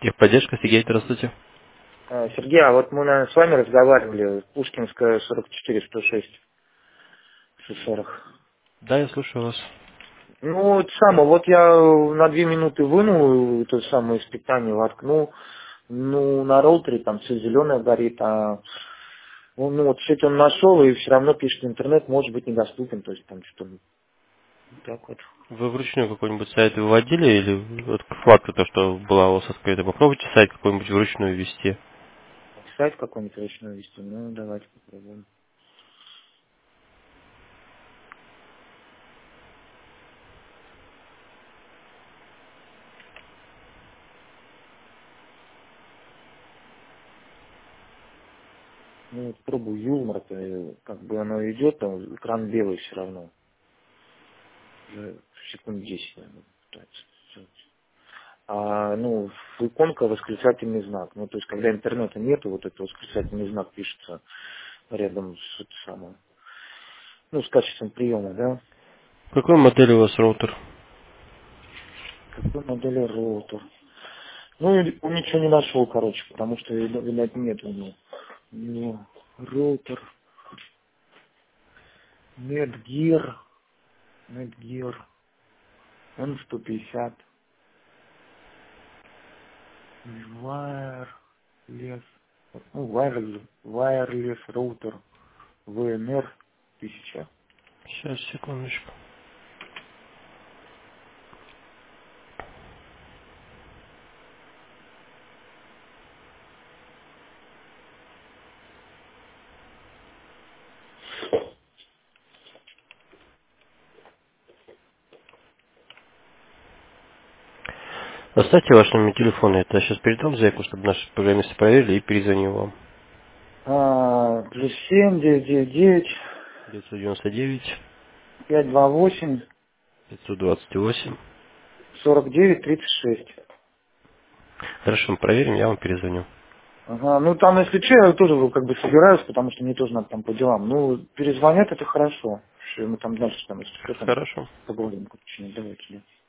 Техподдержка, Сергей, здравствуйте. Сергей, а вот мы, наверное, с вами разговаривали, Пушкинская, 44-106, СССР. Да, я слушаю вас. Ну, это самое, вот я на 2 минуты вынул то самое из питания, воткнул, ну, на роутере там все зеленое горит, ну, вот все это он нашел, и все равно пишет, интернет может быть недоступен, то есть там что-то так вот. Вы вручную какой-нибудь сайт выводили или вот к факту то, что была у вас открыта? Попробуйте сайт какой-нибудь вручную ввести. Сайт какой-нибудь ручной вести, ну, давайте попробуем. Ну, вот пробую юмор, как бы оно идет, там экран белый все равно. Уже секунд 10, наверное, пытается сделать. Ну, иконка восклицательный знак. Ну, то есть, когда интернета нету, вот этот восклицательный знак пишется рядом с это самое. Ну, с качеством приема, да. Какой модели у вас роутер? Какой модели роутер? Ну, и он ничего не нашел, короче, потому что, видать, нет у него. Роутер, Netgear, N150, Wireless, Wireless роутер, VNR 1000. Сейчас, секундочку. Оставьте ваш номер телефона, это я сейчас передам заявку, чтобы наши программисты проверили и перезвонил вам. Плюс 7, 999, 999 528, 528. 49, 36. Хорошо, мы проверим, я вам перезвоню. Ага, ну там, если что, я тоже как бы собираюсь, потому что мне тоже надо там по делам. Ну, перезвонят, это хорошо. Что мы там дальше, там, если что, там, Хорошо. поговорим. Давайте, да.